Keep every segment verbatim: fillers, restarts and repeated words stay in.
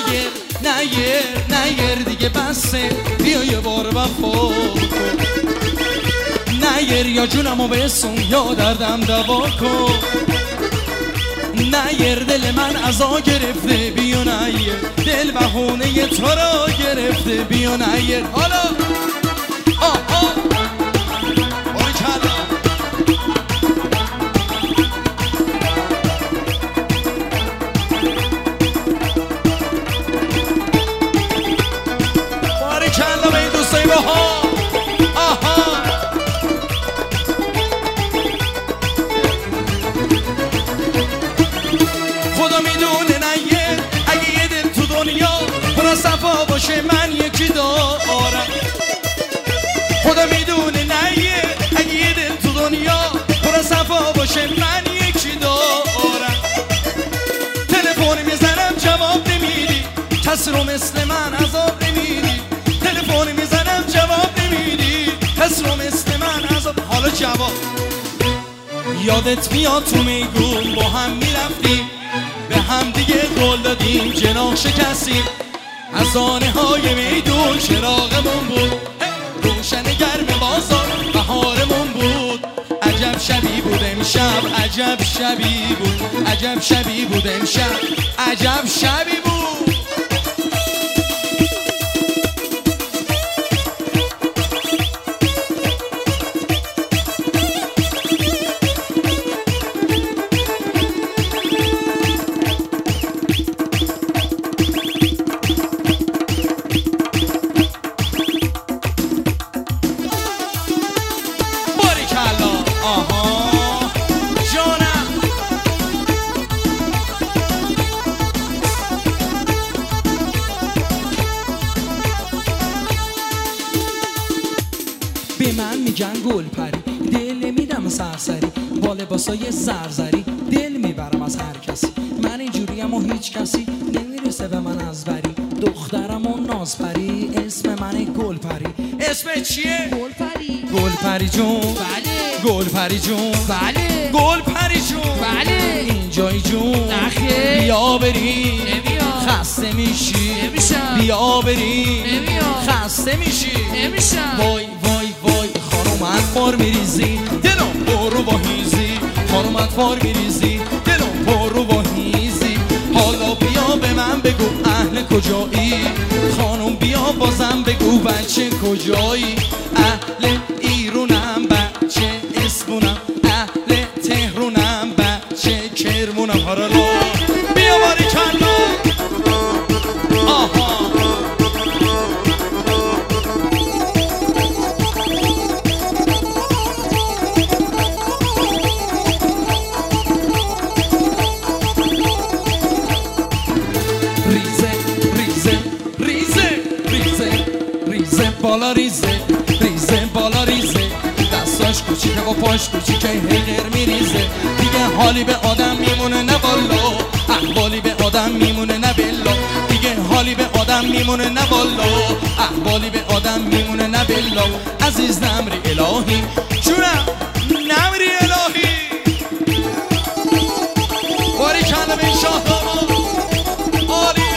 نیر نیر نیر دیگه بسه بیا یه بار وفا کن نیر یا جونمو بسون یا دردم دوا کن نیر دل من عزا گرفته بیا نیر دل بهونه تو را گرفته بیا نیر حالا آه آه باری کلا باری کلا به این دوستای باها آها خدا میدونه نیر اگه یه دل تو دنیا برا صفا باشه من یکی دارم خدا میدونه نیر اگه یه دل تو دنیا برا صفا باشه من یکی دارم تلفن میزنم جواب نمیدی کسی رو مثل من عذاب نمیدی تلفن میزنم جواب نمیدی کسی رو مثل من عذاب حالا جواب یادت میاد تو میگون با هم میرفتیم به هم دیگه قول دادیم جناح شکستیم از آنه های میدون چراغمون بود روشن گرم بازار بهارمون بود عجب شبی بود امشب عجب شبی بود عجب شبی بود امشب عجب شبی بود به من میگن گل پری دل نمیدم سرسری با لباسای زرزری دل میبرم از هر کسی من اینجوریم و هیچ کسی نمیرسه به من از بری دخترم و نازپری اسم من گل پری اسم چیه؟ گل پری گل پری جون بله گل پری جون بله گل پری جون بله اینجای جون نخیر بیا بری نمیام خسته میشی نمیشم بیا بری نمیام خسته میشی نمیشم وای وای وای خانومت فار میریزی دلم پرو با هیزی خانومت فار میریزی دلم پرو با هیزی حالا بیا به من بگو اهل کجایی خانوم بیا بازم بگو بچه کجایی اهل ایرونم بچه اسمونم اهل تهرونم بچه کرمونم هارالا بیا باری کلا آها بالا ریزه ریزه بالا ریزه دستاش کوچیکه و پاش کوچیکه هی میریزه دیگه حالی به آدم میمونه نه والا احوالی به آدم میمونه نه بلا دیگه حالی به آدم میمونه نه والا احوالی به آدم میمونه نه بلا عزیز نمری الهی جونم نمری الهی باری کنده به این شاه داما عالیه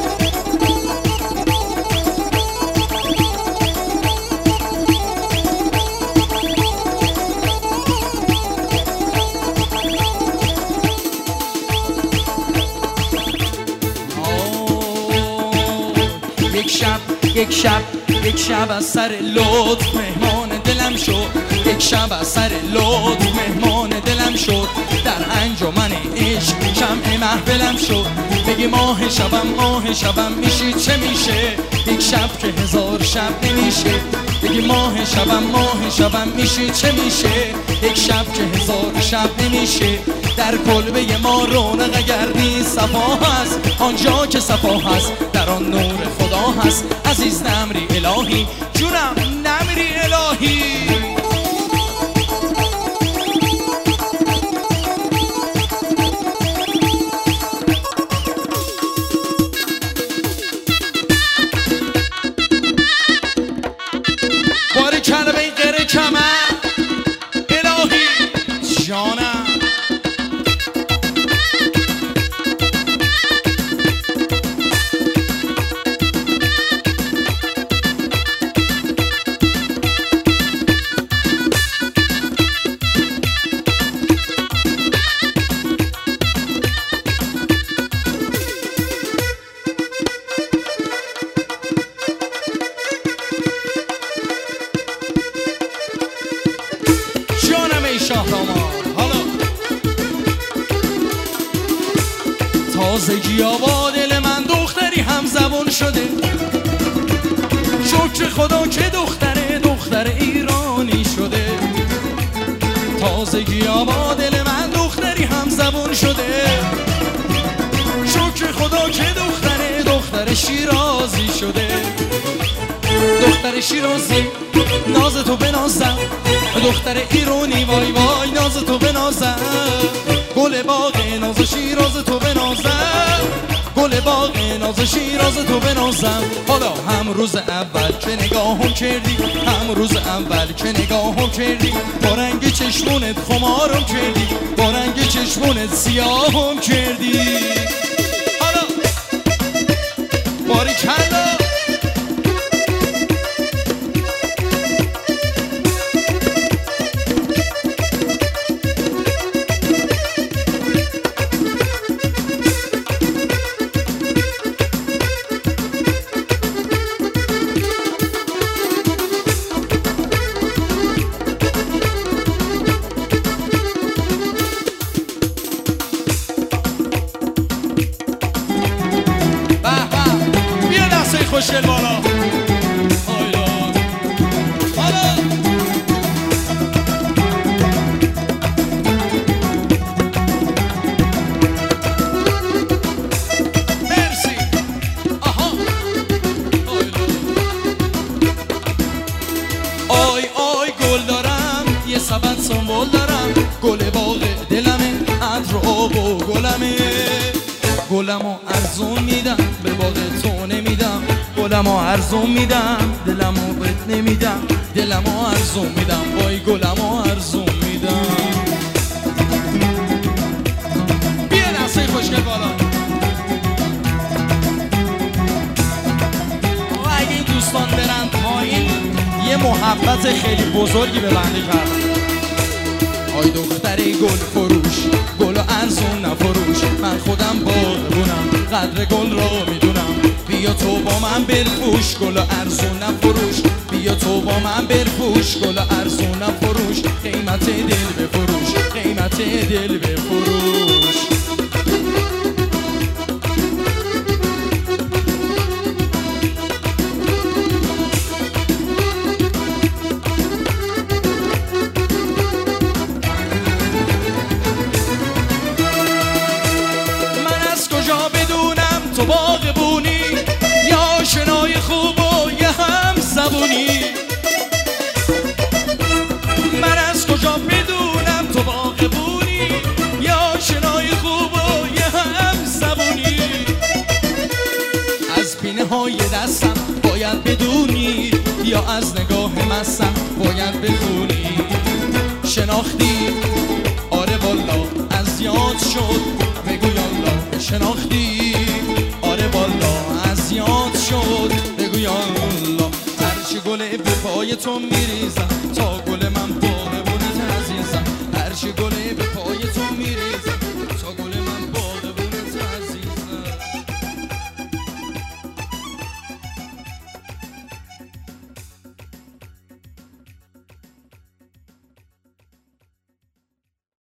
یک شب یک شب یک شب از سر لطف مهمان دلم شد یک شب از سر لطف مهمان دلم شد در انجمن عشق شمع محفلم شد بگی ماه شبم ماه شبم میشی چه میشه یک شب که هزار شب نمیشه بگی ماه شبم ماه شبم میشی چه میشه یک شب که هزار شب نمیشه در کلبه ما رونق اگر نیست صفا هست آنجا که صفا هست در آن نور خدا هست عزیز نمری الهی جونم نمری الهی باری کنه به این قره کمر الهی جانم تازگی با دل من دختری هم زبون شده. شکر خدا که دختره دختر ایرانی شده. تازگی با دل من دختری هم زبون شده. شکر خدا که دختره دختر شیرازی شده. دختر شیرازی ناز تو بنازم، دختر ایرانی وای وای ناز تو بنازم. گل باغ ناز شیراز تو بنازم، گل باغ ناز شیراز تو بنازم. حالا هم روز اول که نگاهم کردی، هم روز اول که نگاهم کردی، با رنگ چشمونت خمارم کردی، با رنگ چشمونت سیاهم کردی. حالا باری کلا خوشگل بالا آیلا بالا. مرسی آها آیلا. آی آی گل دارم یه سبد سنبول دارم، گل باغ دلمه عطر و آب و گلمه. گلمو ارزون میدم به باغ تو نمیدم، گلمو ارزون میدم دلمو بهت نمیدم، دلمو ارزون میدم وای گلمو ارزون میدم. بیا دسته خوشگل بالا. و اگه این دوستان برن پایین یه محبت خیلی بزرگی به بنده کردن. آی دختر گل فروش گل ارزون نفروش، من خودم باغبونم قدر گل را میدونم. بیا تو با من برفوش گل ارزون نفروش، بیا تو با من برفوش گل ارزون نفروش. قیمت دل بفروش، قیمت دل بفروش. تو باغبونی یا شنای خوب و یه هم زبونی. من از کجا بدونم تو باغبونی یا شنای خوب و یه هم زبونی. از پینه های دستم باید بدونی یا از نگاه مستم باید بخونی. شناختی آره والا از یاد شد بگو یالا. شناختی آره والا از یاد شد بگو یالا. هرچی گل به پای تو میریزم تا گل من باغبونت عزیزم. هرچی گل به پای تو میریزم